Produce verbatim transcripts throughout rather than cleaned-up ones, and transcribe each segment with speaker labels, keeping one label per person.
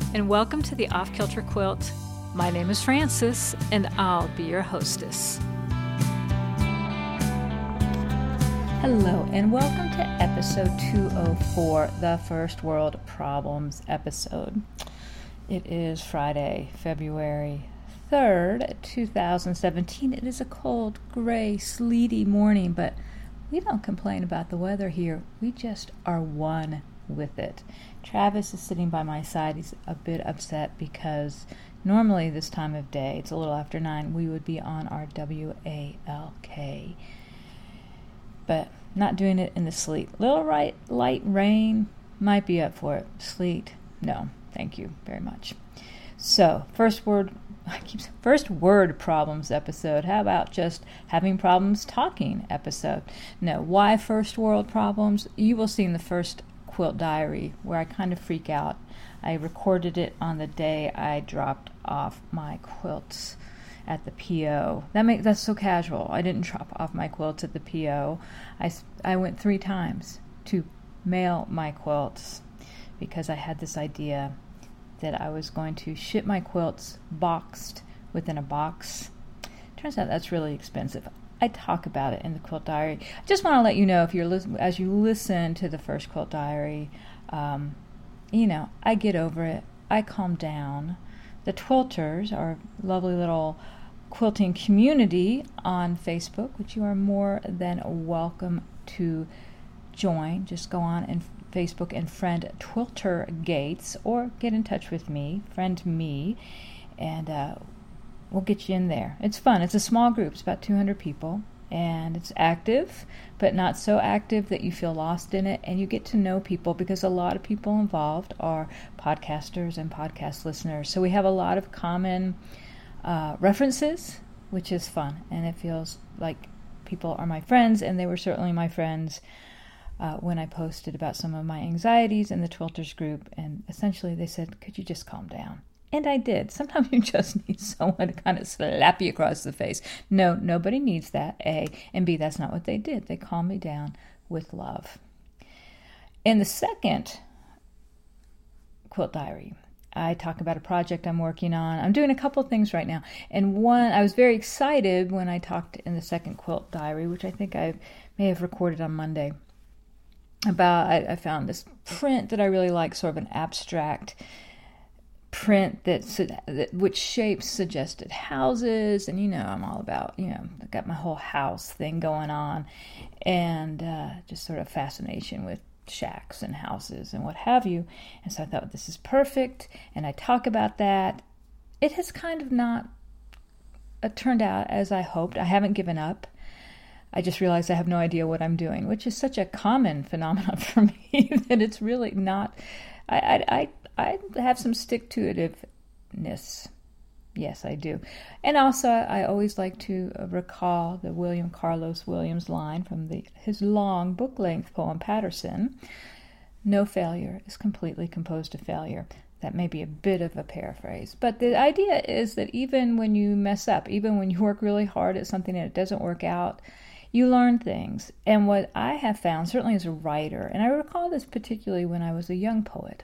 Speaker 1: and welcome to the Off Kilter Quilt. My name is Frances, and I'll be your hostess. Hello, and welcome to episode two oh four, the First World Problems episode. It is Friday, February third, two thousand seventeen. It is a cold, gray, sleety morning, but we don't complain about the weather here. We just are one with it. Travis is sitting by my side. He's a bit upset because normally this time of day, it's a little after nine, we would be on our W A L K. But not doing it in the sleet. Little right, light rain, might be up for it. Sleet, no, thank you very much. So, first word, I keep first word problems episode. How about just having problems talking episode? No, why first world problems? You will see in the first quilt diary where I kind of freak out. I recorded it on the day I dropped off my quilts at the P O. That make that's so casual. I didn't drop off my quilts at the P O. I, I went three times to mail my quilts because I had this idea that I was going to ship my quilts boxed within a box. Turns out that's really expensive. I talk about it in the quilt diary. I just want to let you know, if you're listen, as you listen to the first quilt diary, um, you know, I get over it. I calm down. The Twilters, our lovely little quilting community on Facebook, which you are more than welcome to join. Just go on and Facebook and friend Twilter Gates, or get in touch with me, friend me, and uh, we'll get you in there. It's fun. It's a small group. It's about two hundred people, and it's active, but not so active that you feel lost in it, and you get to know people because a lot of people involved are podcasters and podcast listeners. So we have a lot of common uh, references, which is fun, and it feels like people are my friends, and they were certainly my friends Uh, when I posted about some of my anxieties in the Twilters group, and essentially they said, could you just calm down? And I did. Sometimes you just need someone to kind of slap you across the face. No, nobody needs that, A. And B, that's not what they did. They calmed me down with love. In the second quilt diary, I talk about a project I'm working on. I'm doing a couple things right now. And one, I was very excited when I talked in the second quilt diary, which I think I may have recorded on Monday, about I, I found this print that I really like, sort of an abstract print that, that which shapes suggested houses, and you know I'm all about, you know, I got my whole house thing going on, and uh, just sort of fascination with shacks and houses and what have you. And so I thought, this is perfect, and I talk about that. It has kind of not uh, turned out as I hoped. I haven't given up. I just realized I have no idea what I'm doing, which is such a common phenomenon for me that it's really not. I I I, I have some stick-to-itiveness. Yes, I do. And also, I always like to recall the William Carlos Williams line from the his long book-length poem, Patterson. No failure is completely composed of failure. That may be a bit of a paraphrase, but the idea is that even when you mess up, even when you work really hard at something and it doesn't work out, you learn things. And what I have found, certainly as a writer, and I recall this particularly when I was a young poet,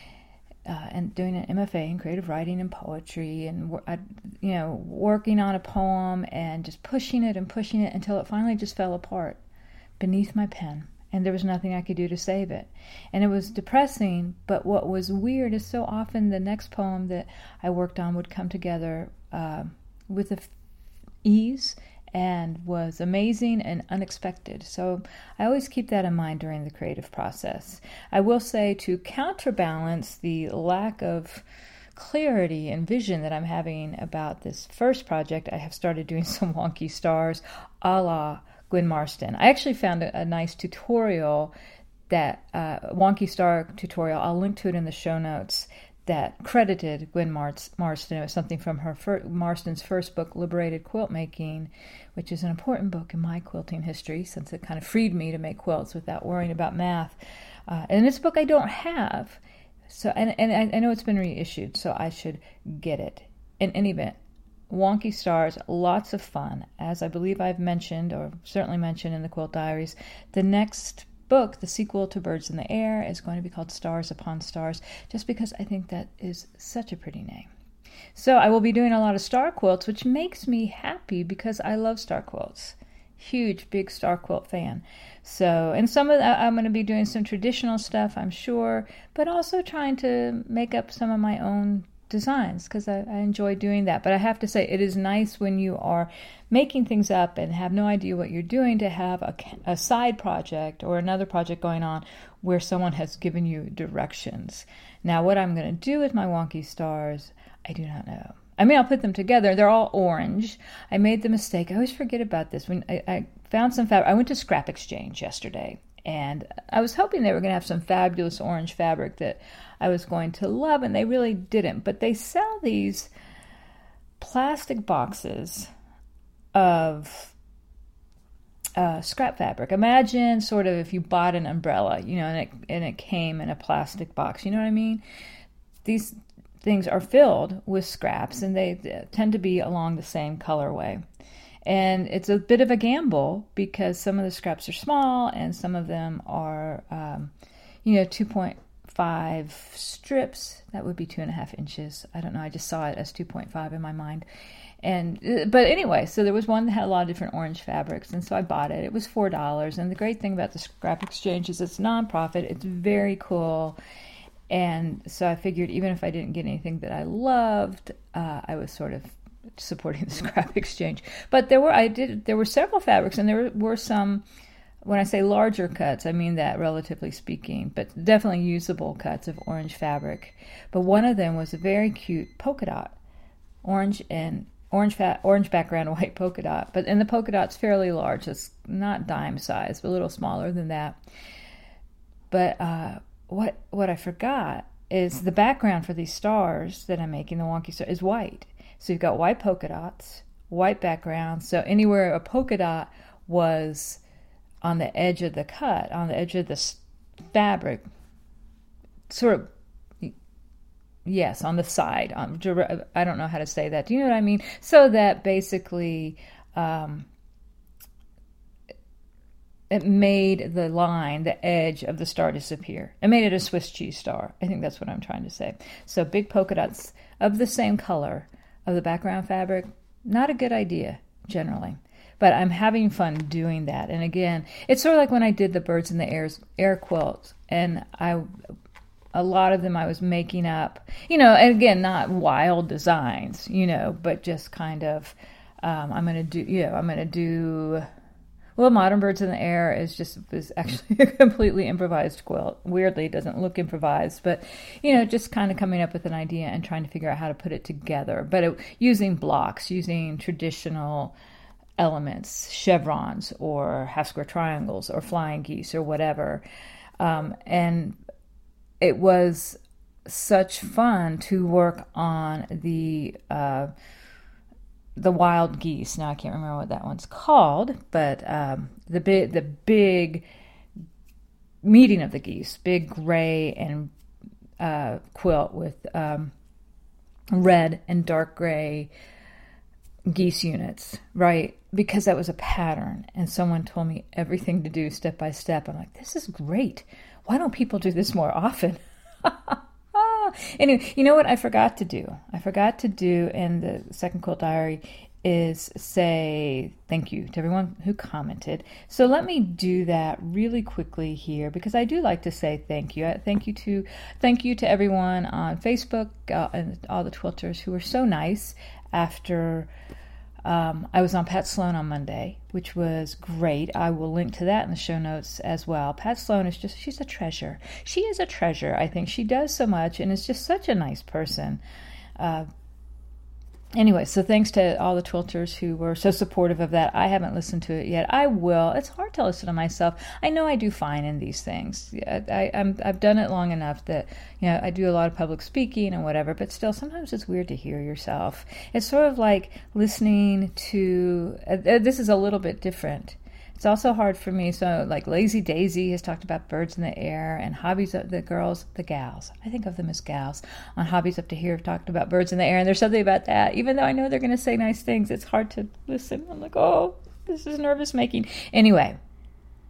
Speaker 1: uh, and doing an M F A in creative writing and poetry, and you know, working on a poem and just pushing it and pushing it until it finally just fell apart beneath my pen, and there was nothing I could do to save it. And it was depressing, but what was weird is so often the next poem that I worked on would come together uh, with a f- ease and was amazing and unexpected. So I always keep that in mind during the creative process. I will say, to counterbalance the lack of clarity and vision that I'm having about this first project, I have started doing some wonky stars a la Gwen Marston. I actually found a, a nice tutorial, that uh, wonky star tutorial. I'll link to it in the show notes, that credited Gwen Mars- Marston. It was something from her fir- Marston's first book, Liberated Quilt Making, which is an important book in my quilting history, since it kind of freed me to make quilts without worrying about math. Uh, and it's a book I don't have, so and, and I, I know it's been reissued, so I should get it. In any event, Wonky Stars, lots of fun. As I believe I've mentioned, or certainly mentioned in the Quilt Diaries, the next book, the sequel to Birds in the Air, is going to be called Stars Upon Stars, just because I think that is such a pretty name. So I will be doing a lot of star quilts, which makes me happy because I love star quilts. Huge, big star quilt fan. So, and some of that, I'm going to be doing some traditional stuff, I'm sure, but also trying to make up some of my own designs because I, I enjoy doing that. But I have to say, it is nice when you are making things up and have no idea what you're doing to have a, a side project or another project going on where someone has given you directions. Now, what I'm going to do with my wonky stars, I do not know. I mean, I'll put them together. They're all orange. I made the mistake. I always forget about this. When I, I found some fabric, I went to Scrap Exchange yesterday, and I was hoping they were going to have some fabulous orange fabric that I was going to love, and they really didn't. But they sell these plastic boxes of uh, scrap fabric. Imagine sort of if you bought an umbrella, you know, and it, and it came in a plastic box. You know what I mean? These things are filled with scraps, and they tend to be along the same colorway. And it's a bit of a gamble because some of the scraps are small and some of them are, um, you know, two point five strips. That would be two and a half inches. I don't know. I just saw it as two point five in my mind. And but anyway, so there was one that had a lot of different orange fabrics, and so I bought it. It was four dollars. And the great thing about the Scrap Exchange is it's nonprofit. It's very cool. And so I figured even if I didn't get anything that I loved, uh, I was sort of supporting the Scrap Exchange. But there were I did there were several fabrics, and there were some, when I say larger cuts, I mean that relatively speaking, but definitely usable cuts of orange fabric. But one of them was a very cute polka dot, orange and orange fat, orange background, white polka dot. But and the polka dot's fairly large. It's not dime size, but a little smaller than that. But uh, What what I forgot is the background for these stars that I'm making, the wonky star, is white. So you've got white polka dots, white background. So anywhere a polka dot was on the edge of the cut, on the edge of the fabric, sort of, yes, on the side. Um, I don't know how to say that. Do you know what I mean? So that basically um, it made the line, the edge of the star disappear. It made it a Swiss cheese star. I think that's what I'm trying to say. So big polka dots of the same color of the background fabric, not a good idea generally. But I'm having fun doing that. And again, it's sort of like when I did the Birds in the Air, air quilts. And I, a lot of them I was making up, you know, and again, not wild designs, you know, but just kind of, um, I'm going to do, you know, I'm going to do... Well, Modern Birds in the Air is just is actually a completely improvised quilt. Weirdly, it doesn't look improvised, but, you know, just kind of coming up with an idea and trying to figure out how to put it together. But it, using blocks, using traditional elements, chevrons or half square triangles or flying geese or whatever. Um, and it was such fun to work on the... Uh, the wild geese. Now I can't remember what that one's called, but um, the big, the big meeting of the geese, big gray and uh, quilt with um, red and dark gray geese units, right? Because that was a pattern, and someone told me everything to do step by step. I'm like, this is great. Why don't people do this more often? Anyway, you know what I forgot to do? I forgot to do in the Second Quilt Diary is say thank you to everyone who commented. So let me do that really quickly here because I do like to say thank you. Thank you to thank you to everyone on Facebook uh, and all the Twilters who were so nice after um, I was on Pat Sloan on Monday, which was great. I will link to that in the show notes as well. Pat Sloan is just, she's a treasure. She is a treasure. I think she does so much and is just such a nice person. Uh, Anyway, so thanks to all the Twilters who were so supportive of that. I haven't listened to it yet. I will. It's hard to listen to myself. I know I do fine in these things. I, I, I'm, I've done it long enough that, you know, I do a lot of public speaking and whatever, but still sometimes it's weird to hear yourself. It's sort of like listening to, uh, this is a little bit different. It's also hard for me. So like Lazy Daisy has talked about Birds in the Air, and Hobbies of the girls, the gals. I think of them as gals. On Hobbies Up to Here have talked about Birds in the Air, and there's something about that. Even though I know they're going to say nice things, it's hard to listen. I'm like, oh, this is nervous making. Anyway,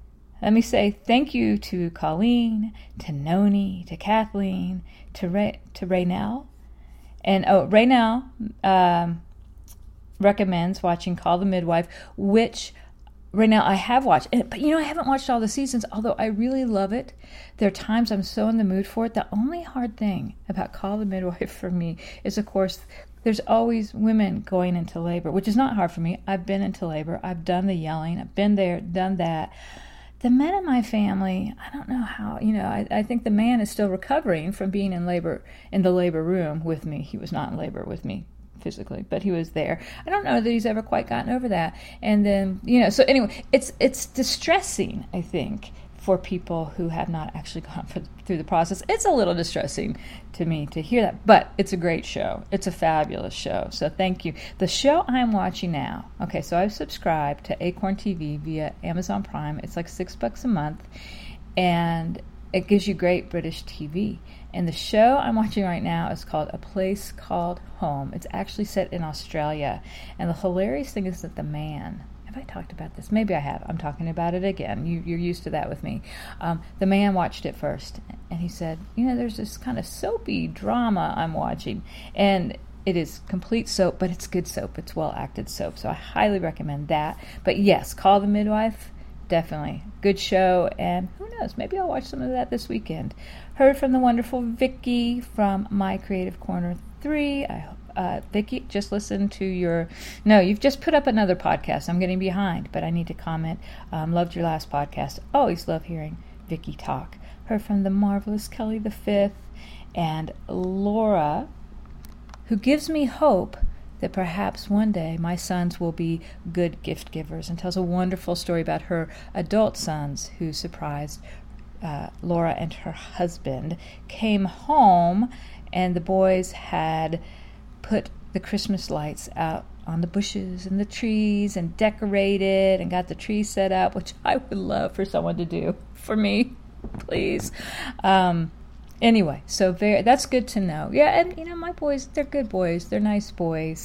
Speaker 1: Let me say thank you to Colleen, to Noni, to Kathleen, to Ray, to Raynell. And oh, Raynell um, recommends watching Call the Midwife, which Raynell I have watched. But you know, I haven't watched all the seasons, although I really love it. There are times I'm so in the mood for it. The only hard thing about Call the Midwife for me is, of course, there's always women going into labor, which is not hard for me. I've been into labor. I've done the yelling. I've been there, done that. The men in my family, I don't know how, you know, I, I think the man is still recovering from being in labor, in the labor room with me. He was not in labor with me physically, but he was there. I don't know that he's ever quite gotten over that. And then, you know, so anyway, it's it's distressing, I think, for people who have not actually gone for, through the process. It's a little distressing to me to hear that, but it's a great show. It's a fabulous show, so thank you. The show I'm watching now, okay, so I've subscribed to Acorn T V via Amazon Prime. It's like six bucks a month, and it gives you great British T V. And the show I'm watching right now is called A Place Called Home. It's actually set in Australia, and the hilarious thing is that the man, have I talked about this? Maybe I have. I'm talking about it again. You, you're used to that with me. Um, the man watched it first, and he said, you know, there's this kind of soapy drama I'm watching. And it is complete soap, but it's good soap. It's well-acted soap. So I highly recommend that. But yes, Call the Midwife, definitely. Good show. And who knows, maybe I'll watch some of that this weekend. Heard from the wonderful Vicky from My Creative Corner three. I hope. Uh, Vicki, just listen to your, no, you've just put up another podcast. I'm getting behind, but I need to comment. Um, loved your last podcast. Always love hearing Vicki talk. Heard from the marvelous Kelly the Fifth and Laura, who gives me hope that perhaps one day my sons will be good gift givers, and tells a wonderful story about her adult sons who surprised uh, Laura and her husband. Came home and the boys had put the Christmas lights out on the bushes and the trees and decorated and got the tree set up, which I would love for someone to do for me, please. Um, anyway, so very, that's good to know. Yeah, and you know, my boys, they're good boys. They're nice boys.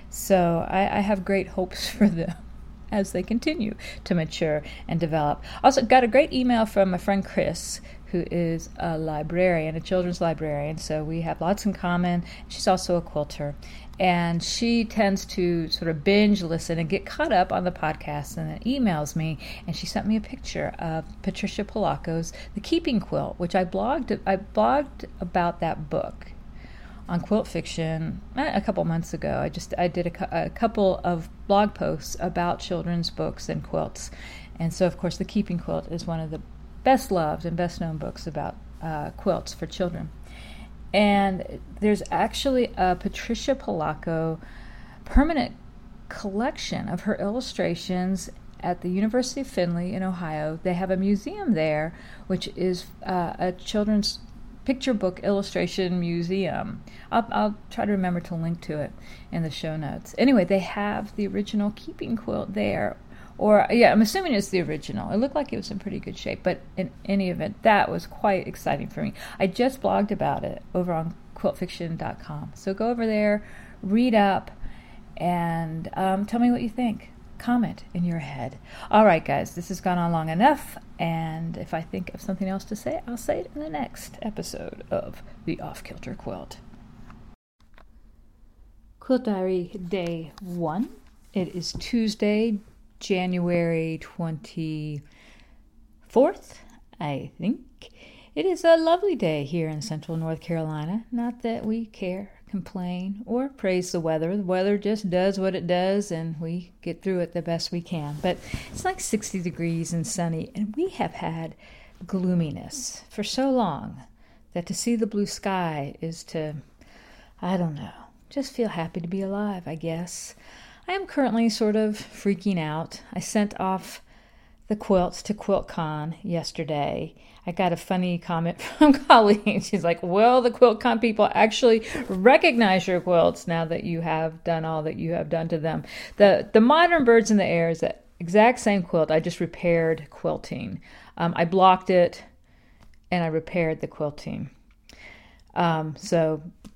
Speaker 1: So I, I have great hopes for them as they continue to mature and develop. Also got a great email from my friend Chris, who is a librarian, a children's librarian, so we have lots in common. She's also a quilter, and she tends to sort of binge listen and get caught up on the podcast, and then emails me, and she sent me a picture of Patricia Polacco's The Keeping Quilt, which I blogged, I blogged about that book on Quilt Fiction a couple months ago. I just I did a, a couple of blog posts about children's books and quilts, and so of course The Keeping Quilt is one of the best loved and best known books about uh, quilts for children. And there's actually a Patricia Polacco permanent collection of her illustrations at the University of Findlay in Ohio. They have a museum there, which is uh, a children's picture book illustration museum. I'll, I'll try to remember to link to it in the show notes. Anyway, they have the original Keeping Quilt there. Or, yeah, I'm assuming it's the original. It looked like it was in pretty good shape. But in any event, that was quite exciting for me. I just blogged about it over on quilt fiction dot com. So go over there, read up, and um, tell me what you think. Comment in your head. All right, guys, this has gone on long enough. And if I think of something else to say, I'll say it in the next episode of The Off-Kilter Quilt. Quilt Diary Day one. It is Tuesday, January twenty-fourth, I think. It is a lovely day here in central North Carolina. Not that we care, complain, or praise the weather. The weather just does what it does, and we get through it the best we can. But it's like sixty degrees and sunny, and we have had gloominess for so long that to see the blue sky is to, I don't know, just feel happy to be alive, I guess. I am currently sort of freaking out. I sent off the quilts to QuiltCon yesterday. I got a funny comment from Colleen. She's like, well, the QuiltCon people actually recognize your quilts now that you have done all that you have done to them. The the Modern Birds in the Air is the exact same quilt. I just repaired quilting. Um, I blocked it, and I repaired the quilting. Um, so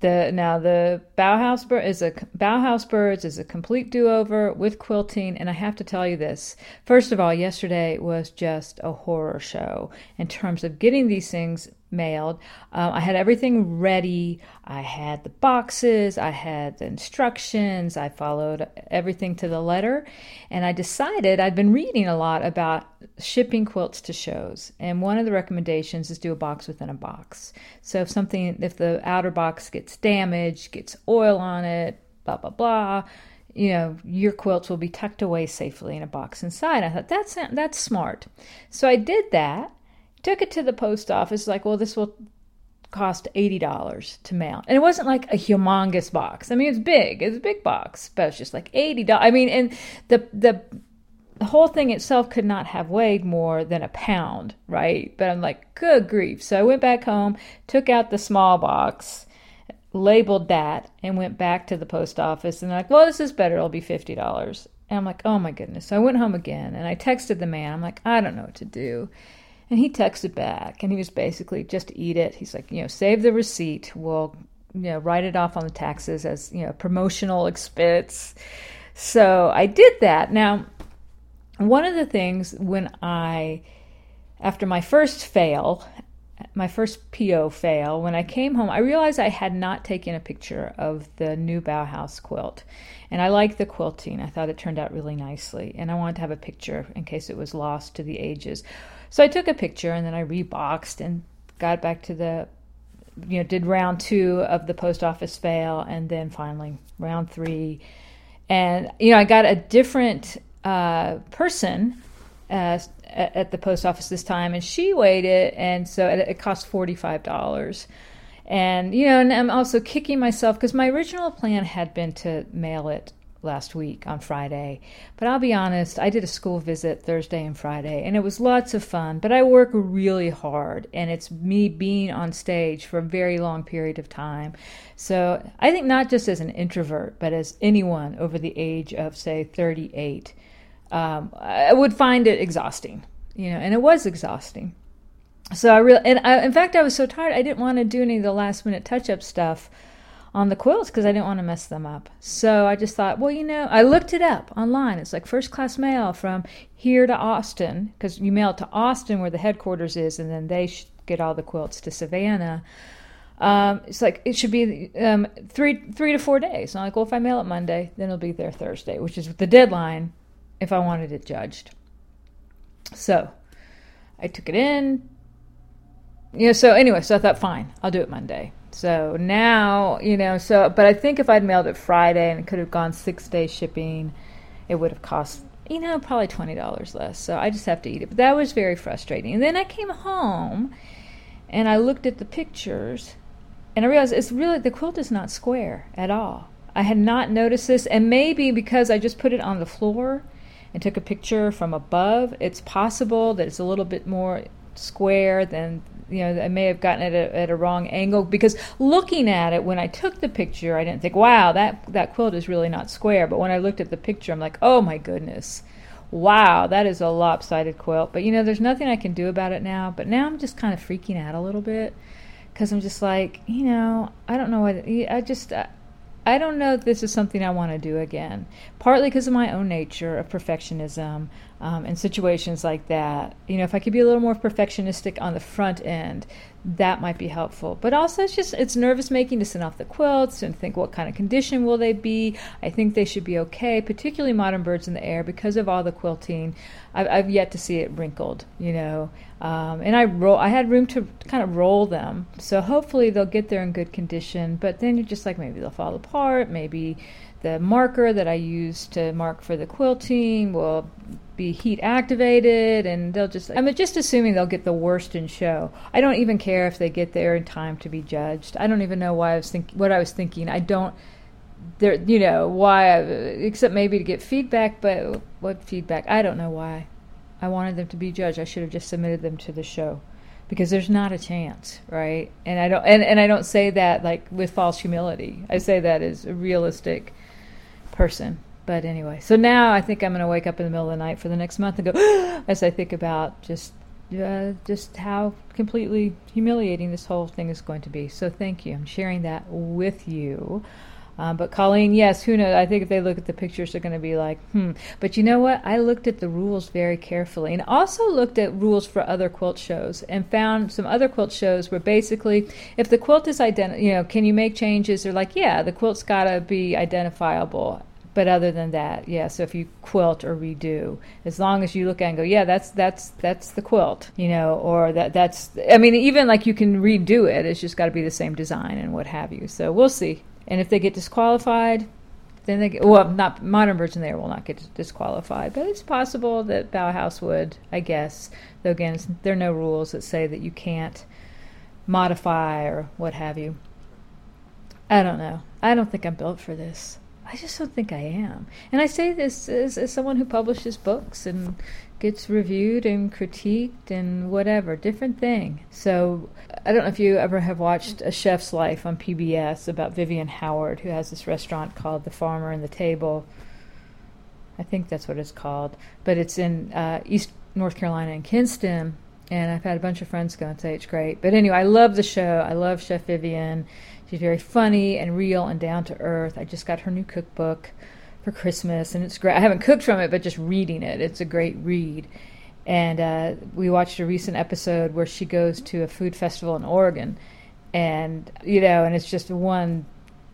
Speaker 1: The now the Bauhaus Bir- is a Bauhaus Birds is a complete do-over with quilting, and I have to tell you this. First of all, yesterday was just a horror show in terms of getting these things mailed. Um, I had everything ready. I had the boxes. I had the instructions. I followed everything to the letter, and I decided I'd been reading a lot about shipping quilts to shows, and one of the recommendations is do a box within a box. So if something, if the outer box gets damaged, gets oil on it, blah blah blah, you know, your quilts will be tucked away safely in a box inside. I thought that's that's smart, so I did that. Took it to the post office, like, well, this will cost eighty dollars to mail. And it wasn't like a humongous box. I mean, it's big. It's a big box, but it's just like eighty dollars. I mean, and the the the whole thing itself could not have weighed more than a pound, right? But I'm like, good grief. So I went back home, took out the small box, labeled that, and went back to the post office. And they're like, well, this is better. It'll be fifty dollars. And I'm like, oh, my goodness. So I went home again, and I texted the man. I'm like, I don't know what to do. And he texted back, and he was basically, just eat it. He's like, you know, save the receipt. We'll, you know, write it off on the taxes as, you know, promotional expense. So I did that. Now, one of the things when I, after my first fail, my first P O fail, when I came home, I realized I had not taken a picture of the new Bauhaus quilt. And I liked the quilting. I thought it turned out really nicely. And I wanted to have a picture in case it was lost to the ages. So I took a picture, and then I reboxed and got back to the, you know, did round two of the post office fail, and then finally round three. And, you know, I got a different uh, person uh, at the post office this time, and she weighed it, and so it, it cost forty-five dollars. And, you know, and I'm also kicking myself because my original plan had been to mail it last week on Friday. But I'll be honest, I did a school visit Thursday and Friday, and it was lots of fun, but I work really hard, and it's me being on stage for a very long period of time. So I think not just as an introvert, but as anyone over the age of, say, thirty-eight, um, I would find it exhausting, you know, and it was exhausting. So I really, and I, in fact, I was so tired, I didn't want to do any of the last minute touch-up stuff on the quilts because I didn't want to mess them up. So I just thought, well, you know, I looked it up online. It's like first class mail from here to Austin, because you mail it to Austin where the headquarters is, and then they should get all the quilts to Savannah. Um, it's like it should be um, three three to four days. And I'm like, well, if I mail it Monday, then it'll be there Thursday, which is the deadline if I wanted it judged. So I took it in. You know, so anyway, so I thought, fine, I'll do it Monday. So now, you know, so, but I think if I'd mailed it Friday and it could have gone six day shipping, it would have cost, you know, probably twenty dollars less. So I just have to eat it. But that was very frustrating. And then I came home and I looked at the pictures and I realized it's really, the quilt is not square at all. I had not noticed this, and maybe because I just put it on the floor and took a picture from above, it's possible that it's a little bit more square than, you know, I may have gotten it at a, at a wrong angle, because looking at it when I took the picture, I didn't think, wow, that, that quilt is really not square. But when I looked at the picture, I'm like, oh my goodness, wow, that is a lopsided quilt. But, you know, there's nothing I can do about it now. But now I'm just kind of freaking out a little bit, because I'm just like, you know, I don't know what, I just, I, I don't know if this is something I want to do again. Partly because of my own nature of perfectionism um, and situations like that. You know, if I could be a little more perfectionistic on the front end, that might be helpful. But also, it's just, it's nervous making to send off the quilts and think, what kind of condition will they be? I think they should be okay, particularly Modern Birds in the Air, because of all the quilting. I've, I've yet to see it wrinkled, you know. Um, and I roll, I had room to kind of roll them. So hopefully they'll get there in good condition. But then you're just like, maybe they'll fall apart. Maybe the marker that I use to mark for the quilting will be heat activated, and they'll just, I'm just assuming they'll get the worst in show. I don't even care if they get there in time to be judged. I don't even know why I was think what I was thinking. I don't, there, you know, why, I, except maybe to get feedback, but what feedback? I don't know why I wanted them to be judged. I should have just submitted them to the show, because there's not a chance, right? And I don't, and, and I don't say that like with false humility. I say that as a realistic person. But anyway, so now I think I'm going to wake up in the middle of the night for the next month and go, as I think about just uh, just how completely humiliating this whole thing is going to be. So thank you. I'm sharing that with you. Um, but Colleen, yes, who knows? I think if they look at the pictures, they're going to be like, hmm. But you know what? I looked at the rules very carefully and also looked at rules for other quilt shows and found some other quilt shows where basically if the quilt is identi- you know, can you make changes? They're like, yeah, the quilt's got to be identifiable. But other than that, yeah, so if you quilt or redo, as long as you look at it and go, yeah, that's that's that's the quilt, you know, or that that's, I mean, even like you can redo it, it's just got to be the same design and what have you. So we'll see. And if they get disqualified, then they get, well, not Modern Virgin there will not get disqualified, but it's possible that Bauhaus would, I guess. Though again, there are no rules that say that you can't modify or what have you. I don't know. I don't think I'm built for this. I just don't think I am. And I say this as, as someone who publishes books and gets reviewed and critiqued and whatever, different thing. So I don't know if you ever have watched A Chef's Life on P B S about Vivian Howard, who has this restaurant called The Farmer and the Table. I think that's what it's called. But it's in uh, East North Carolina in Kinston. And I've had a bunch of friends go and say it's great. But anyway, I love the show. I love Chef Vivian. She's very funny and real and down to earth. I just got her new cookbook for Christmas, and it's great. I haven't cooked from it, but just reading it, it's a great read. And uh, we watched a recent episode where she goes to a food festival in Oregon, and you know, and it's just one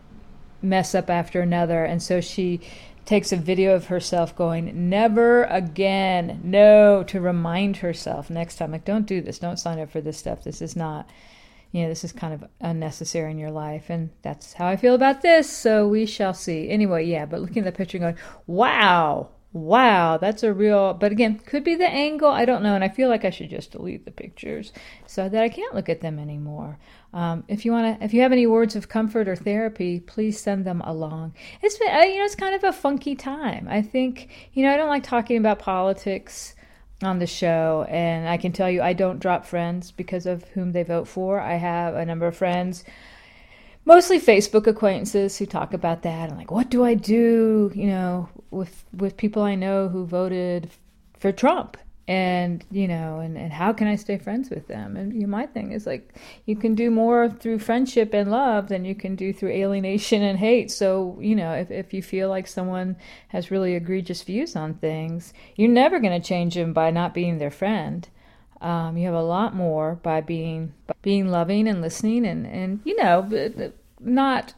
Speaker 1: mess up after another. And so she takes a video of herself going, never again, no, to remind herself next time, like, don't do this, don't sign up for this stuff. This is not, you know, this is kind of unnecessary in your life. And that's how I feel about this. So we shall see. Anyway, yeah, but looking at the picture and going, wow, wow, that's a real, but again, could be the angle. I don't know. And I feel like I should just delete the pictures so that I can't look at them anymore. Um, if you want to, if you have any words of comfort or therapy, please send them along. It's been, you know, it's kind of a funky time. I think, you know, I don't like talking about politics on the show, and I can tell you I don't drop friends because of whom they vote for. I have a number of friends, mostly Facebook acquaintances, who talk about that. I'm like, what do I do, you know, with with people I know who voted for Trump? And, you know, and, and how can I stay friends with them? And you know, my thing is like, you can do more through friendship and love than you can do through alienation and hate. So, you know, if, if you feel like someone has really egregious views on things, you're never going to change them by not being their friend. Um, you have a lot more by being by being loving and listening and, and, you know, not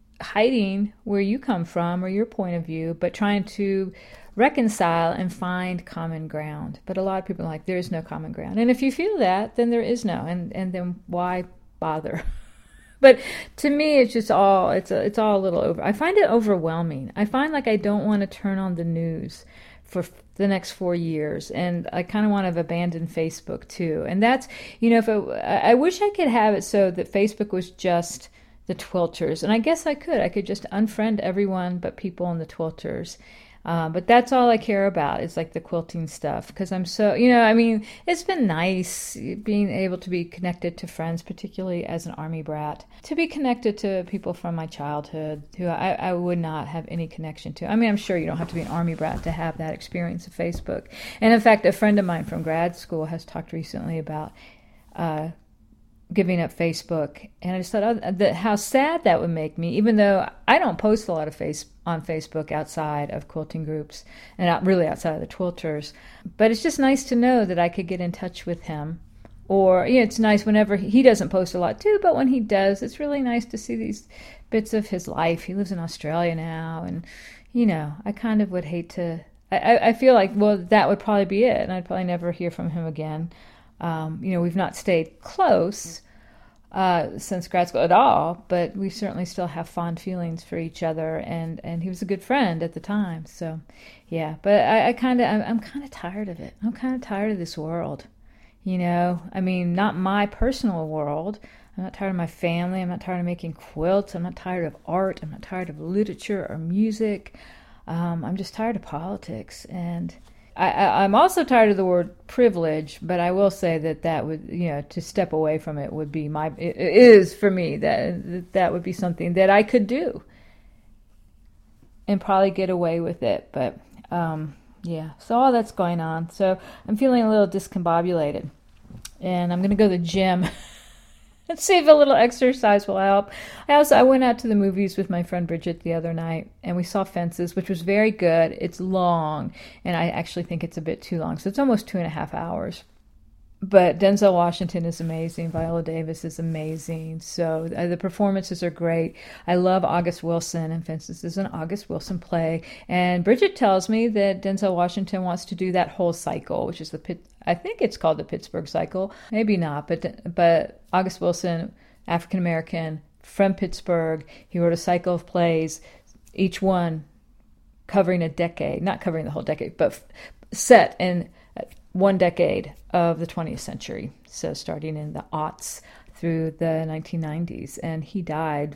Speaker 1: hiding where you come from or your point of view, but trying to reconcile and find common ground. But a lot of people are like, there is no common ground. And if you feel that, then there is no. And, and then why bother? But to me, it's just all, it's a, it's all a little over. I find it overwhelming. I find like I don't want to turn on the news for the next four years. And I kind of want to abandon Facebook too. And that's, you know, if it, I wish I could have it so that Facebook was just the Twilters. And I guess I could. I could just unfriend everyone but people in the Twilters. Uh, but that's all I care about is like the quilting stuff, because I'm so, you know, I mean, it's been nice being able to be connected to friends, particularly as an Army brat, to be connected to people from my childhood who I, I would not have any connection to. I mean, I'm sure you don't have to be an Army brat to have that experience of Facebook. And in fact, a friend of mine from grad school has talked recently about uh, giving up Facebook, and I just thought oh, that how sad that would make me, even though I don't post a lot of face on Facebook outside of quilting groups and out, really outside of the Twilters. But it's just nice to know that I could get in touch with him. Or, you know, it's nice whenever he, he doesn't post a lot too, but when he does, it's really nice to see these bits of his life. He lives in Australia now, and, you know, I kind of would hate to, I, I feel like, well, that would probably be it, and I'd probably never hear from him again. Um, you know, we've not stayed close uh, since grad school at all, but we certainly still have fond feelings for each other, and, and he was a good friend at the time. So, yeah, but I, I kind of, I'm, I'm kind of tired of it. I'm kind of tired of this world, you know. I mean, not my personal world. I'm not tired of my family. I'm not tired of making quilts. I'm not tired of art. I'm not tired of literature or music. Um, I'm just tired of politics, and I, I, I'm also tired of the word privilege, but I will say that that would, you know, to step away from it would be my, it is for me, that that would be something that I could do and probably get away with it. But, um, yeah, so all that's going on. So I'm feeling a little discombobulated. and I'm going to go to the gym. Let's see if a little exercise will help. I also I went out to the movies with my friend Bridget the other night, and we saw Fences, which was very good. It's long, and I actually think it's a bit too long. So it's almost two and a half hours. But Denzel Washington is amazing. Viola Davis is amazing. So uh, the performances are great. I love August Wilson, and Fences is an August Wilson play. And Bridget tells me that Denzel Washington wants to do that whole cycle, which is the Pit- I think it's called the Pittsburgh cycle. Maybe not, but but August Wilson, African American from Pittsburgh, he wrote a cycle of plays, each one covering a decade, not covering the whole decade, but f- set in one decade of the twentieth century. So starting in the aughts through the nineteen nineties. And he died,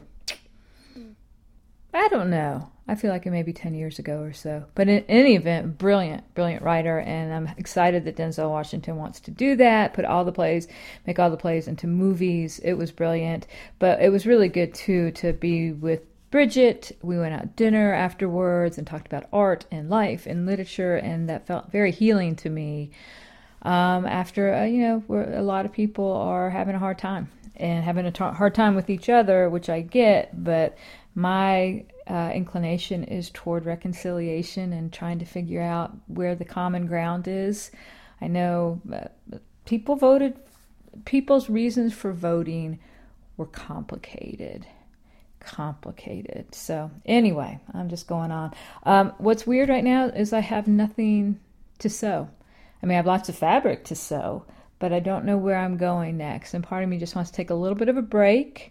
Speaker 1: I don't know. I feel like it may be ten years ago or so. But in any event, brilliant, brilliant writer. And I'm excited that Denzel Washington wants to do that, put all the plays, make all the plays into movies. It was brilliant. But it was really good, too, to be with Bridget. We went out to dinner afterwards and talked about art and life and literature, and that felt very healing to me. Um, after, uh, you know, where a lot of people are having a hard time and having a t- hard time with each other, which I get, but my uh, inclination is toward reconciliation and trying to figure out where the common ground is. I know uh, people voted, people's reasons for voting were complicated. complicated. So anyway, I'm just going on. Um, what's weird right now is I have nothing to sew. I mean, I have lots of fabric to sew, but I don't know where I'm going next. And part of me just wants to take a little bit of a break,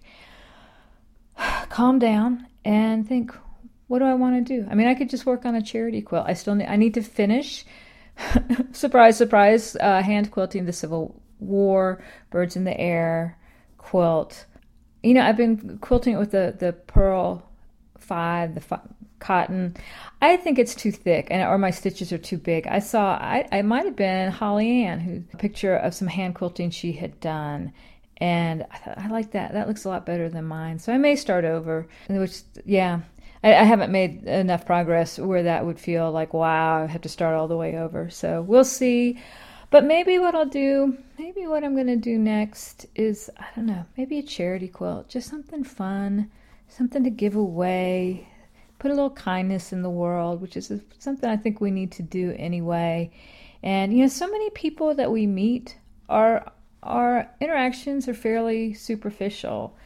Speaker 1: calm down, and think, what do I want to do? I mean, I could just work on a charity quilt. I still need, I need to finish, surprise, surprise, uh, hand quilting the Civil War, Birds in the Air quilt. You know, I've been quilting it with the, the Pearl five, the fi- cotton. I think it's too thick, and or my stitches are too big. I saw, I, I might have been Holly Ann, who a picture of some hand quilting she had done, and I thought, I like that. That looks a lot better than mine. So I may start over, which, yeah, I, I haven't made enough progress where that would feel like, wow, I have to start all the way over. So we'll see. But maybe what I'll do, maybe what I'm going to do next is, I don't know, maybe a charity quilt. Just something fun, something to give away, put a little kindness in the world, which is something I think we need to do anyway. And, you know, so many people that we meet, our, our interactions are fairly superficial.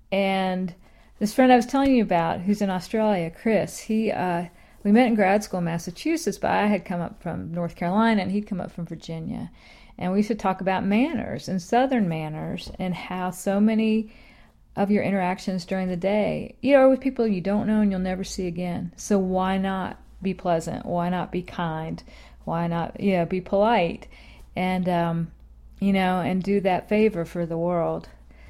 Speaker 1: And this friend I was telling you about, who's in Australia, Chris, he... uh we met in grad school in Massachusetts, but I had come up from North Carolina and he'd come up from Virginia. And we used to talk about manners and Southern manners and how so many of your interactions during the day, you are with people you don't know and you'll never see again. So why not be pleasant? Why not be kind? Why not, you know, be polite? And, um, you know, and do that favor for the world.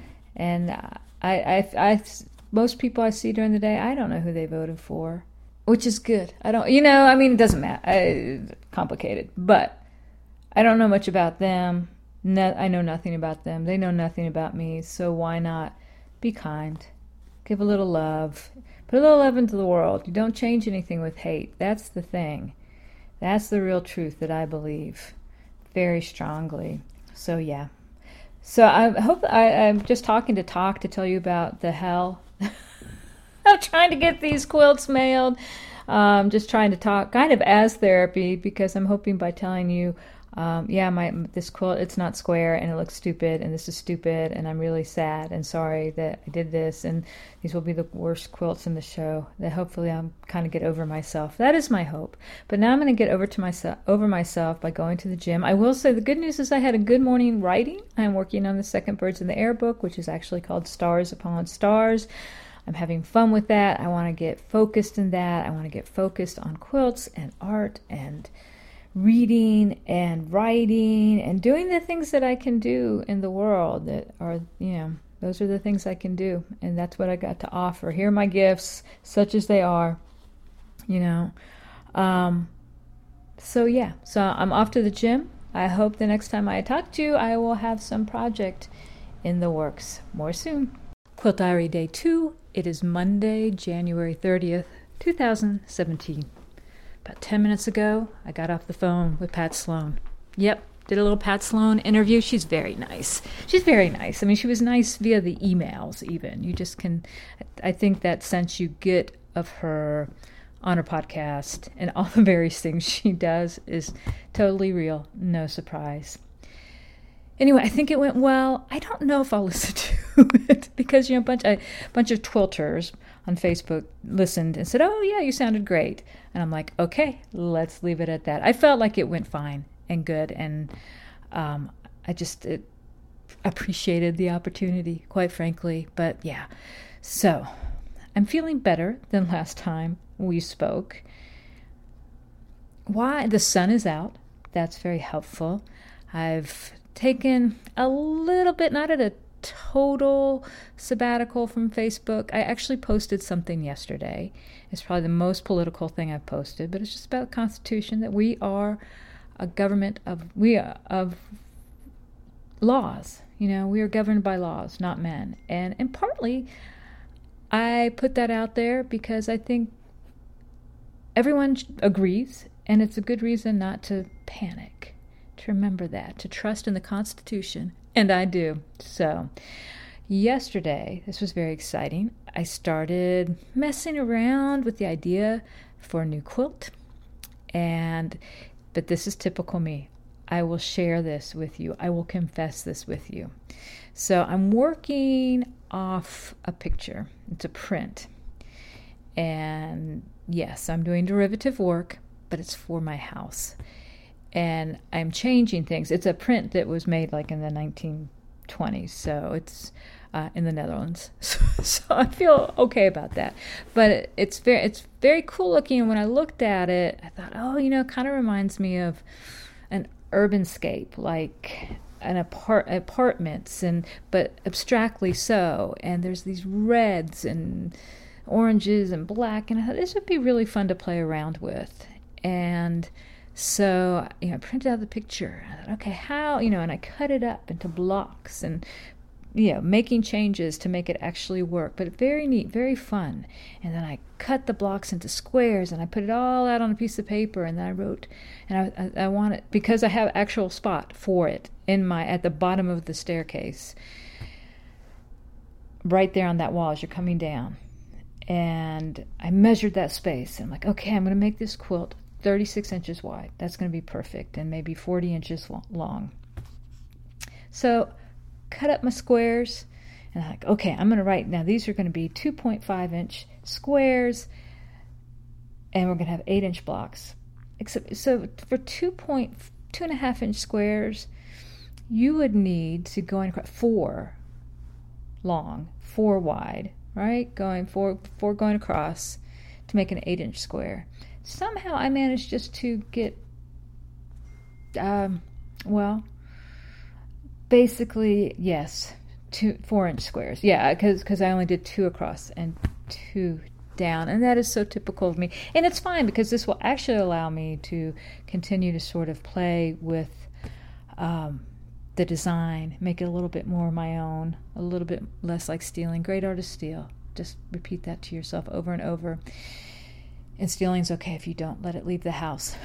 Speaker 1: And I, I, I, most people I see during the day, I don't know who they voted for. Which is good. I don't, you know, I mean, it doesn't matter. I, it's complicated. But I don't know much about them. No, I know nothing about them. They know nothing about me. So why not be kind? Give a little love. Put a little love into the world. You don't change anything with hate. That's the thing. That's the real truth that I believe very strongly. So, yeah. So I hope I, I'm just talking to talk to tell you about the hell. I'm trying to get these quilts mailed. Um, just trying to talk kind of as therapy, because I'm hoping by telling you, um, yeah, my this quilt, it's not square and it looks stupid and this is stupid and I'm really sad and sorry that I did this and these will be the worst quilts in the show, that hopefully I'll kind of get over myself. That is my hope. But now I'm going to get over to myself over myself by going to the gym. I will say the good news is I had a good morning writing. I'm working on the second Birds in the Air book, which is actually called Stars Upon Stars. I'm having fun with that. I want to get focused in that. I want to get focused on quilts and art and reading and writing and doing the things that I can do in the world that are, you know, those are the things I can do. And that's what I got to offer. Here are my gifts, such as they are, you know. Um, so, yeah. So I'm off to the gym. I hope the next time I talk to you, I will have some project in the works. More soon. Quilt Diary Day two. It is Monday, January thirtieth, two thousand seventeen. About ten minutes ago, I got off the phone with Pat Sloan. Yep, did a little Pat Sloan interview. She's very nice. She's very nice. I mean, she was nice via the emails even. You just can, I think that sense you get of her on her podcast and all the various things she does is totally real. No surprise. Anyway, I think it went well. I don't know if I'll listen to it because, you know, a bunch, a bunch of twilters on Facebook listened and said, oh, yeah, you sounded great. And I'm like, okay, let's leave it at that. I felt like it went fine and good. And um, I just it, appreciated the opportunity, quite frankly. But yeah, so I'm feeling better than last time we spoke. Why? The sun is out. That's very helpful. I've taken a little bit, not at a total sabbatical from Facebook. I actually posted something yesterday. It's probably the most political thing I've posted, but it's just about the Constitution, that we are a government of we are of laws. You know, we are governed by laws, not men. And and partly I put that out there because I think everyone agrees, and it's a good reason not to panic, to remember that, to trust in the Constitution, and I do. So yesterday, this was very exciting, I started messing around with the idea for a new quilt, and but this is typical me. I will share this with you. I will confess this with you. So I'm working off a picture. It's a print. And yes, I'm doing derivative work, but it's for my house. And I'm changing things. It's a print that was made like in the nineteen twenties, so it's uh, in the Netherlands. So, so I feel okay about that. But it, it's very, it's very cool looking. And when I looked at it, I thought, oh, you know, it kind of reminds me of an urbanscape, like an apart apartments, and but abstractly so. And there's these reds and oranges and black, and I thought this would be really fun to play around with. And so, you know, I printed out the picture. I thought, okay, how, you know, and I cut it up into blocks and, you know, making changes to make it actually work. But very neat, very fun. And then I cut the blocks into squares, and I put it all out on a piece of paper, and then I wrote, and I, I, I want it, because I have actual spot for it in my, at the bottom of the staircase, right there on that wall as you're coming down. And I measured that space. And I'm like, okay, I'm going to make this quilt thirty-six inches wide. That's going to be perfect, and maybe forty inches long. So cut up my squares, and I'm like, okay, I'm going to write, now these are going to be two point five inch squares, and we're going to have eight inch blocks. Except, so for two point two and a half inch squares, you would need to go in four long, four wide, right? Going four, four going across to make an eight inch square. Somehow I managed just to get, um, well, basically, yes, two, four inch squares. Yeah, because because I only did two across and two down, and that is so typical of me. And it's fine, because this will actually allow me to continue to sort of play with um, the design, make it a little bit more my own, a little bit less like stealing. Great artists steal. Just repeat that to yourself over and over. And stealing's okay if you don't let it leave the house.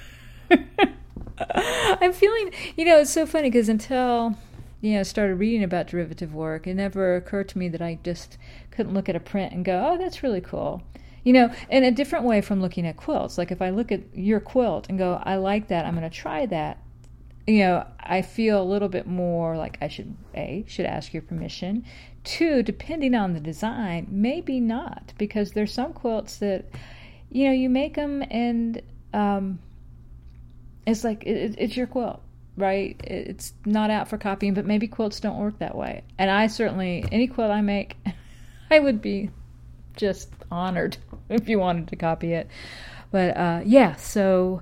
Speaker 1: I'm feeling, you know, it's so funny because until, you know, I started reading about derivative work, it never occurred to me that I just couldn't look at a print and go, oh, that's really cool. You know, in a different way from looking at quilts. Like if I look at your quilt and go, I like that, I'm going to try that. You know, I feel a little bit more like I should, A, should ask your permission. Two, depending on the design, maybe not. Because there's some quilts that, you know, you make them and um, it's like, it, it's your quilt, right? It's not out for copying, but maybe quilts don't work that way. And I certainly, any quilt I make, I would be just honored if you wanted to copy it. But uh, yeah, so,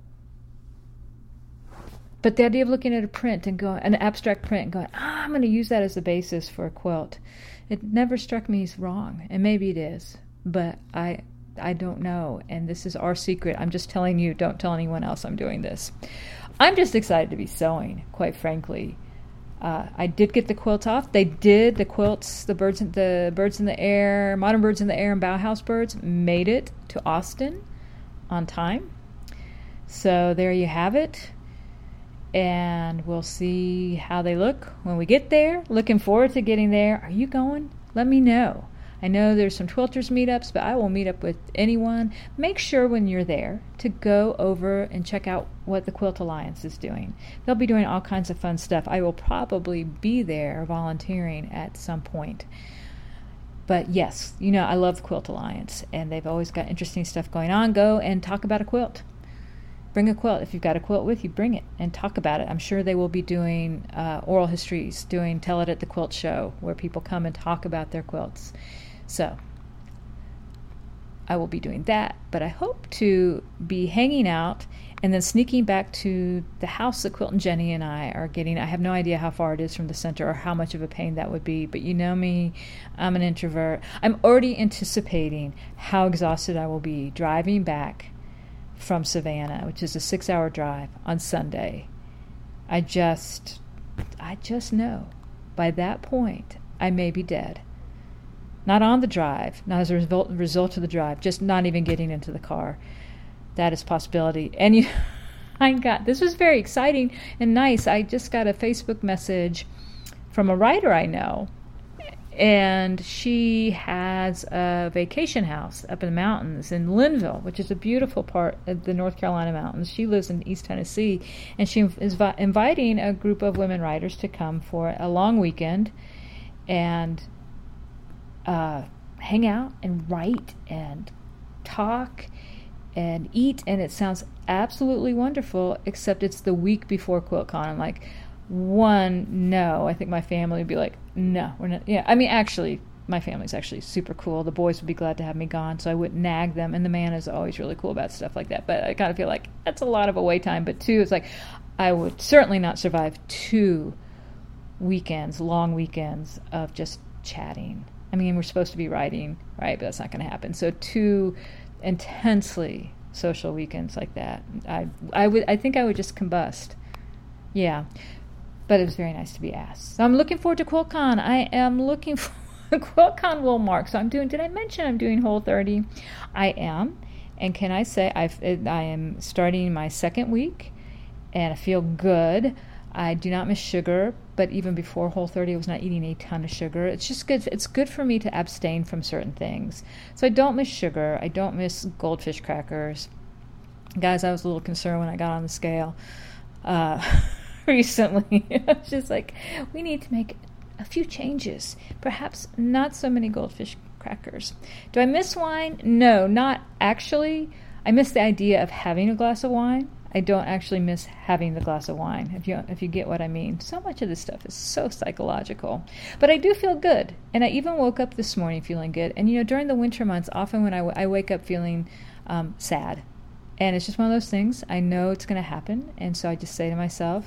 Speaker 1: but the idea of looking at a print and going, an abstract print and going, ah, I'm going to use that as the basis for a quilt, it never struck me as wrong. And maybe it is, but I... I don't know, and this is our secret. I'm just telling you, don't tell anyone else I'm doing this. I'm just excited to be sewing, quite frankly. Uh, I did get the quilt off. They did, the quilts, the birds, in, the birds in the air, modern birds in the air and Bauhaus birds made it to Austin on time. So there you have it. and we'll see how they look when we get there. Looking forward to getting there. Are you going? Let me know. I know there's some Twilters meetups, but I will meet up with anyone. Make sure when you're there to go over and check out what the Quilt Alliance is doing. They'll be doing all kinds of fun stuff. I will probably be there volunteering at some point. But yes, you know, I love the Quilt Alliance, and they've always got interesting stuff going on. Go and talk about a quilt. Bring a quilt. If you've got a quilt with you, bring it and talk about it. I'm sure they will be doing uh, oral histories, doing Tell It at the Quilt Show, where people come and talk about their quilts. So I will be doing that, but I hope to be hanging out and then sneaking back to the house that Quilt and Jenny and I are getting. I have no idea how far it is from the center or how much of a pain that would be, but you know me, I'm an introvert. I'm already anticipating how exhausted I will be driving back from Savannah, which is a six-hour drive on Sunday. I just, I just know by that point I may be dead. Not on the drive, not as a result, result of the drive, just not even getting into the car. That is a possibility. And you, I got, this was very exciting and nice. I just got a Facebook message from a writer I know, and she has a vacation house up in the mountains in Linville, which is a beautiful part of the North Carolina mountains. She lives in East Tennessee, and she is vi- inviting a group of women writers to come for a long weekend and uh, hang out and write and talk and eat, and it sounds absolutely wonderful, except it's the week before QuiltCon. I'm like, one, no. I think my family would be like, no, we're not. Yeah, I mean, actually, my family's actually super cool. The boys would be glad to have me gone, so I wouldn't nag them, and the man is always really cool about stuff like that. But I kind of feel like that's a lot of away time. But two, it's like, I would certainly not survive two weekends, long weekends of just chatting. I mean, we're supposed to be writing, right? But that's not going to happen. So two intensely social weekends like that, I I would I think I would just combust. Yeah, but it was very nice to be asked. So I'm looking forward to QuiltCon. I am looking for QuiltCon will mark. So I'm doing. Did I mention I'm doing Whole thirty? I am, and can I say I've I am starting my second week, and I feel good. I do not miss sugar, but even before Whole thirty, I was not eating a ton of sugar. It's just good. It's good for me to abstain from certain things. So I don't miss sugar. I don't miss goldfish crackers. Guys, I was a little concerned when I got on the scale uh, recently. I was just like, we need to make a few changes. Perhaps not so many goldfish crackers. Do I miss wine? No, not actually. I miss the idea of having a glass of wine. I don't actually miss having the glass of wine, if you if you get what I mean. So much of this stuff is so psychological. But I do feel good. And I even woke up this morning feeling good. And, you know, during the winter months, often when I, w- I wake up feeling um, sad. And it's just one of those things. I know it's going to happen. And so I just say to myself,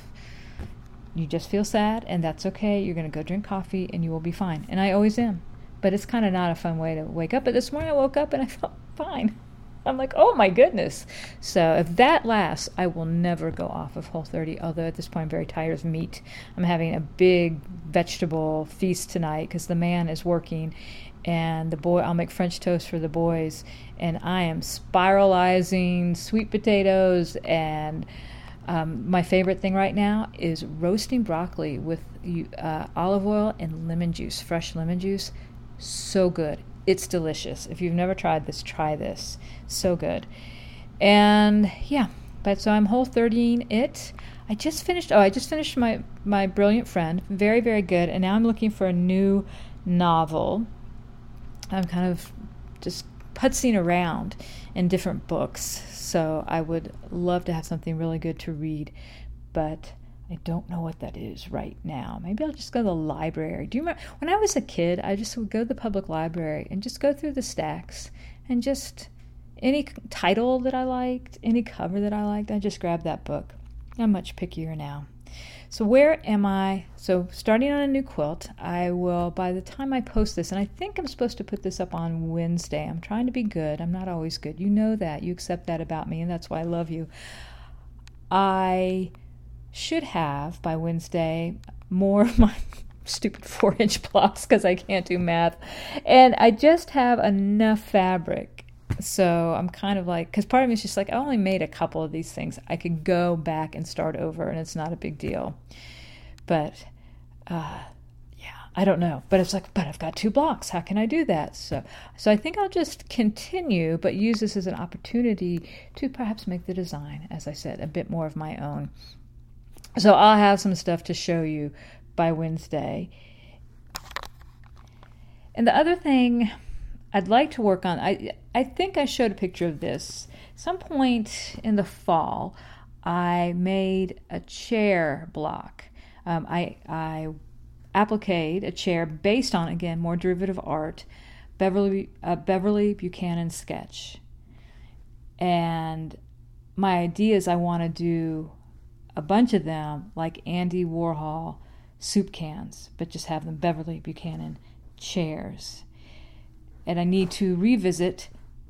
Speaker 1: you just feel sad, and that's okay. You're going to go drink coffee, and you will be fine. And I always am. But it's kind of not a fun way to wake up. But this morning I woke up, and I felt fine. I'm like, oh my goodness. So if that lasts, I will never go off of Whole thirty, although at this point I'm very tired of meat. I'm having a big vegetable feast tonight because the man is working, and the boy, I'll make French toast for the boys, and I am spiralizing sweet potatoes, and um, my favorite thing right now is roasting broccoli with uh, olive oil and lemon juice, fresh lemon juice. So good. It's delicious. If you've never tried this, try this. So good. And yeah, but so I'm Whole thirtying it. I just finished, oh, I just finished my, my Brilliant Friend. Very, very good. And now I'm looking for a new novel. I'm kind of just putzing around in different books. So I would love to have something really good to read. But I don't know what that is right now. Maybe I'll just go to the library. Do you remember when I was a kid, I just would go to the public library and just go through the stacks and just any title that I liked, any cover that I liked, I just grabbed that book. I'm much pickier now. So where am I? So starting on a new quilt, I will, by the time I post this, and I think I'm supposed to put this up on Wednesday. I'm trying to be good. I'm not always good. You know that. You accept that about me, and that's why I love you. I should have, by Wednesday, more of my stupid four-inch blocks because I can't do math. And I just have enough fabric So I'm kind of like, because part of me is just like, I only made a couple of these things. I could go back and start over, and it's not a big deal. But, uh, yeah, I don't know. But it's like, but I've got two blocks. How can I do that? So, so I think I'll just continue, but use this as an opportunity to perhaps make the design, as I said, a bit more of my own. So I'll have some stuff to show you by Wednesday. And the other thing I'd like to work on, I I think I showed a picture of this. Some point in the fall, I made a chair block. Um, I, I appliqued a chair based on, again, more derivative art, Beverly, uh, Beverly Buchanan sketch. And my idea is I want to do a bunch of them like Andy Warhol soup cans, but just have them Beverly Buchanan chairs. And I need to revisit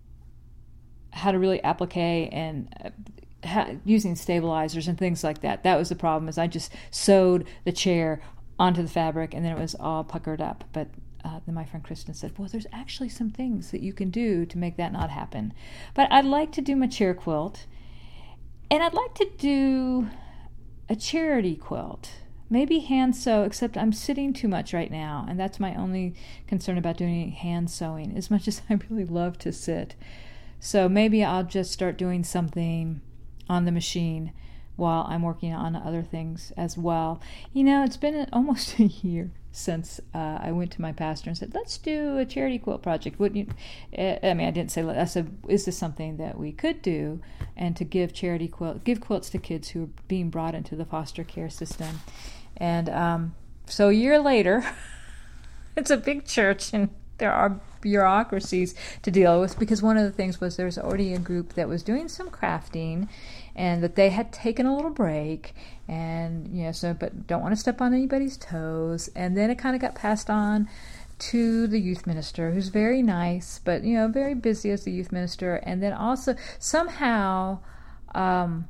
Speaker 1: how to really applique and uh, ha- using stabilizers and things like that. That was the problem, is I just sewed the chair onto the fabric and then it was all puckered up. But uh, then my friend Kristen said, well, there's actually some things that you can do to make that not happen. But I'd like to do my chair quilt, and I'd like to do a charity quilt. Maybe hand sew, except I'm sitting too much right now, and that's my only concern about doing hand sewing, as much as I really love to sit. So maybe I'll just start doing something on the machine while I'm working on other things as well. You know, it's been almost a year since uh, I went to my pastor and said, let's do a charity quilt project. Wouldn't you? I mean, I didn't say, I said, is this something that we could do? And to give charity quilt, give quilts to kids who are being brought into the foster care system. And um, so a year later, it's a big church and there are bureaucracies to deal with, because one of the things was there was already a group that was doing some crafting and that they had taken a little break, and you know, so but don't want to step on anybody's toes. And then it kind of got passed on to the youth minister, who's very nice, but you know, very busy as the youth minister. And then also somehow um,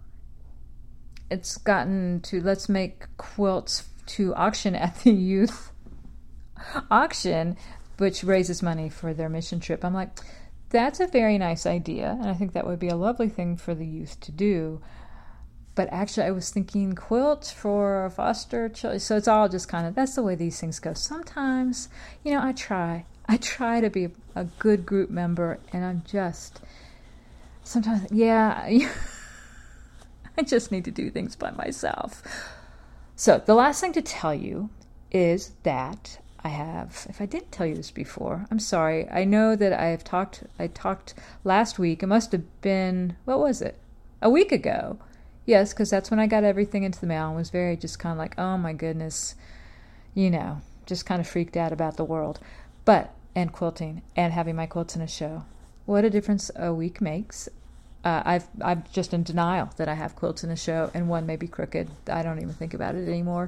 Speaker 1: it's gotten to, let's make quilts to auction at the youth auction, which raises money for their mission trip. I'm like, that's a very nice idea, and I think that would be a lovely thing for the youth to do. But actually, I was thinking quilt for foster children. So it's all just kind of, that's the way these things go. Sometimes, you know, I try. I try to be a good group member, and I'm just, sometimes, yeah, I just need to do things by myself. So the last thing to tell you is that I have, if I didn't tell you this before, I'm sorry. I know that I have talked, I talked last week. It must have been, what was it? A week ago. Yes, because that's when I got everything into the mail and was very just kind of like, oh my goodness, you know, just kind of freaked out about the world. But, and quilting and having my quilts in a show. What a difference a week makes. Uh, I've, I'm just in denial that I have quilts in a show, and one may be crooked. I don't even think about it anymore.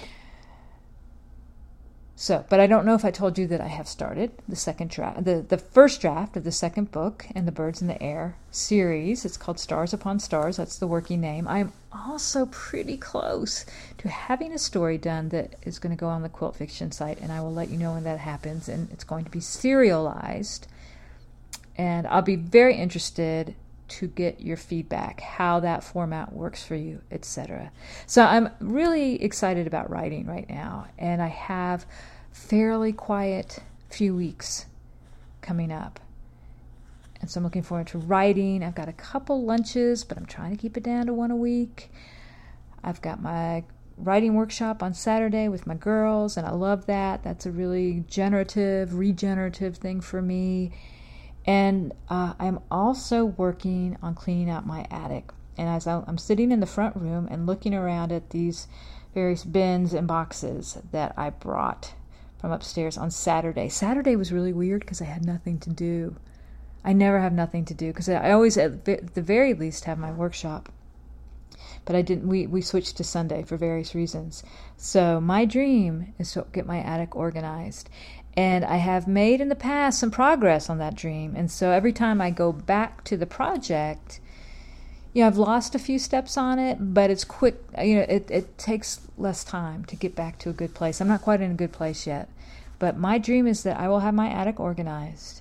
Speaker 1: So, but I don't know if I told you that I have started the second draft, the, the first draft of the second book in the Birds in the Air series. It's called Stars Upon Stars. That's the working name. I'm also pretty close to having a story done that is going to go on the Quilt Fiction site, and I will let you know when that happens. And it's going to be serialized, and I'll be very interested to get your feedback, how that format works for you, et cetera. So I'm really excited about writing right now, and I have fairly quiet few weeks coming up. And so I'm looking forward to writing. I've got a couple lunches, but I'm trying to keep it down to one a week. I've got my writing workshop on Saturday with my girls, and I love that. That's a really generative, regenerative thing for me. And uh, I'm also working on cleaning out my attic. And as I'm sitting in the front room and looking around at these various bins and boxes that I brought from upstairs on Saturday. Saturday was really weird because I had nothing to do. I never have nothing to do because I always, at the very least, have my workshop. But I didn't. We, we switched to Sunday for various reasons. So my dream is to get my attic organized. And I have made in the past some progress on that dream. And so every time I go back to the project, you know, I've lost a few steps on it, but it's quick. You know, it, it takes less time to get back to a good place. I'm not quite in a good place yet. But my dream is that I will have my attic organized.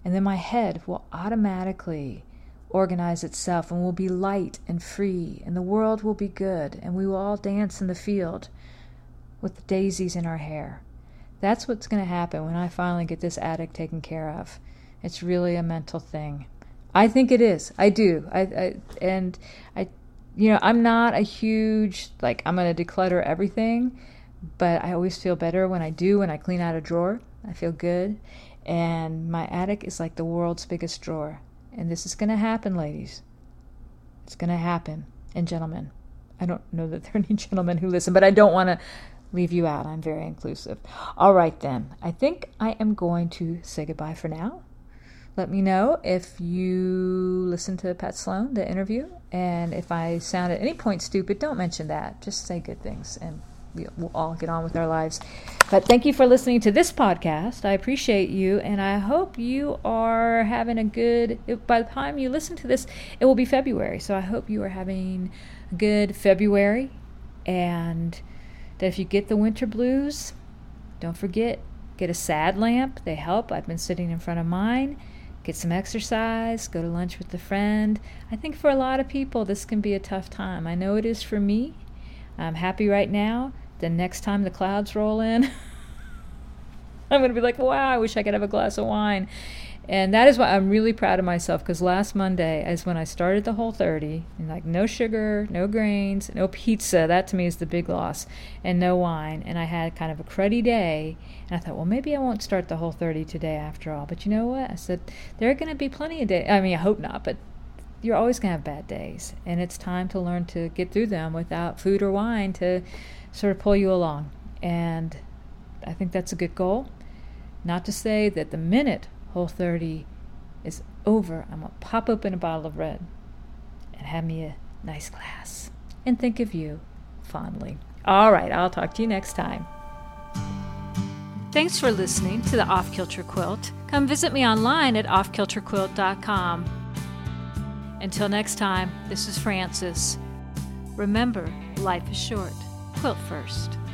Speaker 1: And then my head will automatically organize itself and will be light and free, and the world will be good, and we will all dance in the field with the daisies in our hair. That's what's going to happen when I finally get this attic taken care of. It's really a mental thing. I think it is. I do. I, I and I, you know, I'm not a huge, like, I'm going to declutter everything, but I always feel better when I do, when I clean out a drawer. I feel good. And my attic is like the world's biggest drawer. And this is going to happen, ladies. It's going to happen. And gentlemen. I don't know that there are any gentlemen who listen, but I don't want to leave you out. I'm very inclusive. All right, then. I think I am going to say goodbye for now. Let me know if you listen to Pat Sloan, the interview. And if I sound at any point stupid, don't mention that. Just say good things, and we'll all get on with our lives. But thank you for listening to this podcast. I appreciate you, and I hope you are having a good, by the time you listen to this, it will be February. So I hope you are having a good February, and that if you get the winter blues, don't forget, get a sad lamp. They help. I've been sitting in front of mine. Get some exercise, go to lunch with a friend. I think for a lot of people, this can be a tough time. I know it is for me. I'm happy right now. The next time the clouds roll in, I'm going to be like, wow, I wish I could have a glass of wine. And that is why I'm really proud of myself, because last Monday is when I started the Whole thirty, and like no sugar, no grains, no pizza. That to me is the big loss, and no wine. And I had kind of a cruddy day, and I thought, well, maybe I won't start the Whole thirty today after all. But you know what? I said, there are going to be plenty of days. I mean, I hope not, but you're always going to have bad days, and it's time to learn to get through them without food or wine to sort of pull you along. And I think that's a good goal. Not to say that the minute Whole thirty is over, I'm going to pop open a bottle of red and have me a nice glass and think of you fondly. All right, I'll talk to you next time. Thanks for listening to the Off Kilter Quilt. Come visit me online at off kilter quilt dot com. Until next time, this is Frances. Remember, life is short. Quilt first.